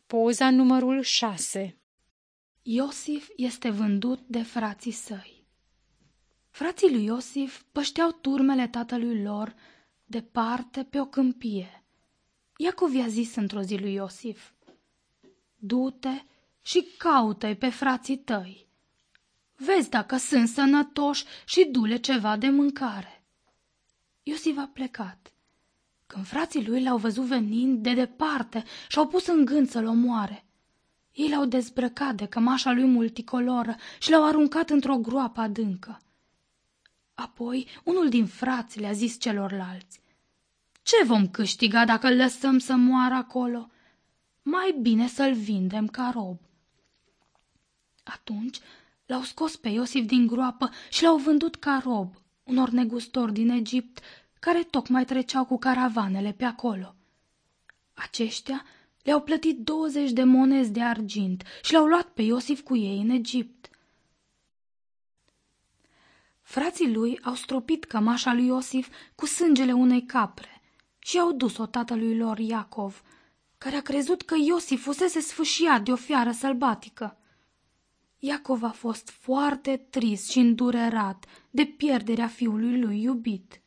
Poza numărul 6. Iosif este vândut de frații săi. Frații lui Iosif pășteau turmele tatălui lor departe pe o câmpie. Iacov i-a zis într-o zi lui Iosif: du-te și caută-i pe frații tăi. Vezi dacă sunt sănătoși și du-le ceva de mâncare. Iosif a plecat. Când frații lui l-au văzut venind de departe și-au pus în gând să-l omoare. Ei l-au dezbrăcat de cămașa lui multicoloră și l-au aruncat într-o groapă adâncă. Apoi unul din frați le-a zis celorlalți: ce vom câștiga dacă îl lăsăm să moară acolo? Mai bine să-l vindem ca rob. Atunci l-au scos pe Iosif din groapă și l-au vândut ca rob unor negustori din Egipt care tocmai treceau cu caravanele pe acolo. Aceștia le-au plătit 20 de monezi de argint și l-au luat pe Iosif cu ei în Egipt. Frații lui au stropit cămașa lui Iosif cu sângele unei capre și au dus-o tatălui lor Iacov, care a crezut că Iosif fusese sfâșiat de o fiară sălbatică. Iacov a fost foarte trist și îndurerat de pierderea fiului lui iubit.